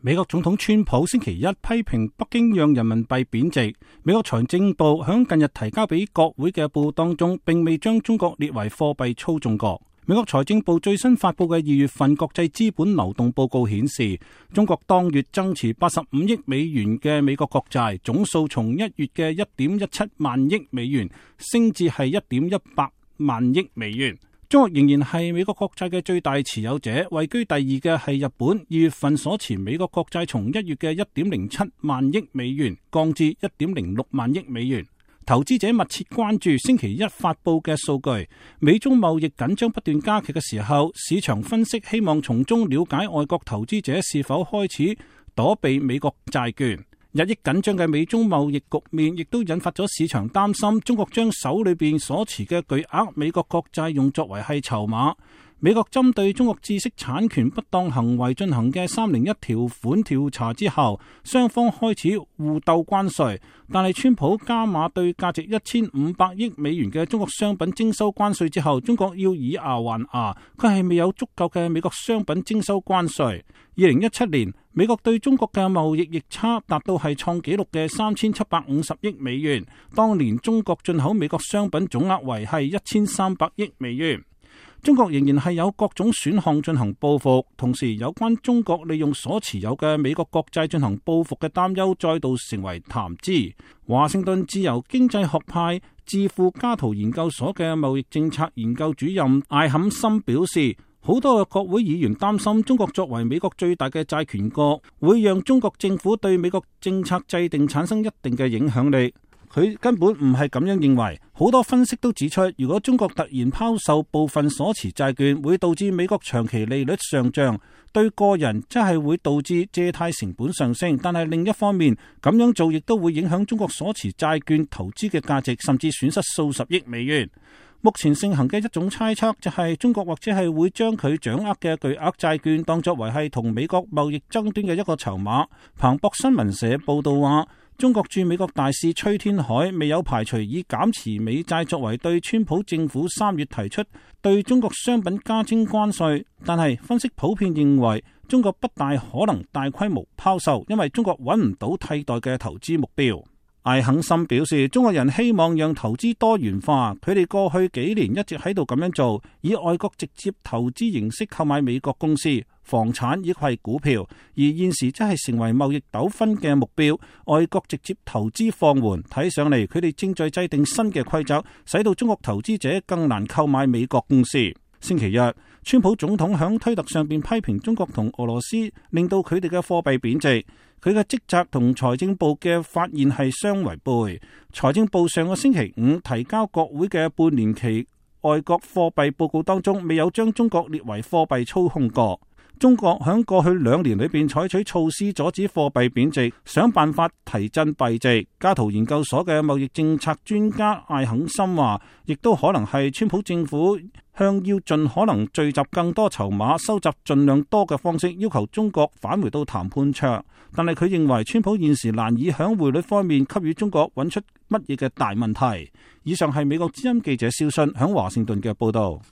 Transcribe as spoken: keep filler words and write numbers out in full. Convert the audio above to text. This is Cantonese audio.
美國總統川普星期一批評北京讓人民幣貶值。美國財政部響近日提交俾國會嘅報告當中，並未將中國列為貨幣操縱國。美國財政部最新發佈嘅二月份國際資本流動報告顯示，中國當月增持八十五億美元嘅美國國債，總數從一月嘅一點一七萬億美元升至係一點一八萬億美元。中國仍然係美國國債嘅最大持有者，位居第二嘅係日本。二月份所持美國國債從一月嘅一點零七萬億美元降至一點零六萬億美元。投資者密切關注星期一發佈嘅數據，美中貿易緊張不斷加劇嘅時候，市場分析希望從中了解外國投資者是否開始躲避美國債券。日益緊張嘅美中貿易局面，亦都引發咗市場擔心中國將手裏邊所持嘅巨額美國國債用作為係籌碼。美國針對中國知識產權不當行為進行嘅三零一條款調查之後，雙方開始互鬥關稅，但係川普加碼對價值一千五百億美元嘅中國商品徵收關稅之後，中國要以牙還牙，佢係未有足夠嘅美國商品徵收關稅。二零一七年，美國對中國嘅貿易逆差達到係創紀錄嘅三千七百五十億美元，當年中國進口美國商品總額為係一千三百億美元。中國仍然係有各種選項進行報復，同時有關中國利用所持有嘅美國國債進行報復嘅擔憂再度成為談資。華盛頓自由經濟學派智庫加圖研究所嘅貿易政策研究主任艾坎森表示，好多嘅國會議員擔心中國作為美國最大嘅債權國，會讓中國政府對美國政策制定產生一定嘅影響力。佢根本唔係咁樣認為，好多分析都指出，如果中國突然拋售部分所持債券，會導致美國長期利率上漲，對個人即係會導致借貸成本上升。但係另一方面，咁樣做亦都會影響中國所持債券投資嘅價值，甚至損失數十億美元。目前盛行嘅一種猜測就係中國或者係會將佢掌握嘅巨額債券當作為係同美國貿易爭端嘅一個籌碼。彭博新聞社報道話，中國駐美國大使崔天凱未有排除以減持美債作為對川普政府三月提出對中國商品加徵關稅，但係分析普遍認為中國不大可能大規模拋售，因為中國揾唔到替代嘅投資目標。艾肯森表示，中國人希望讓投資多元化，佢哋過去幾年一直喺度咁樣做，以外國直接投資形式購買美國公司、房產亦係股票，而現時真係成為貿易糾紛嘅目標。外國直接投資放緩，睇上嚟佢哋正在制定新嘅規則，使到中國投資者更難購買美國公司。星期日，川普總統響推特上邊批評中國同俄羅斯，令到佢哋嘅貨幣貶值。佢嘅職責同財政部嘅發現係相違背。財政部上個星期五提交國會嘅半年期外國貨幣報告當中，未有將中國列為貨幣操控國。中國響過去兩年裏邊採取措施阻止貨幣貶值，想辦法提振幣值。加圖研究所嘅貿易政策專家艾肯森話，亦都可能係川普政府向要盡可能聚集更多籌碼、收集盡量多嘅方式，要求中國返回到談判桌。但係佢認為川普現時難以響匯率方面給予中國揾出乜嘢嘅大問題。以上係美國之音記者肖信響華盛頓嘅報道。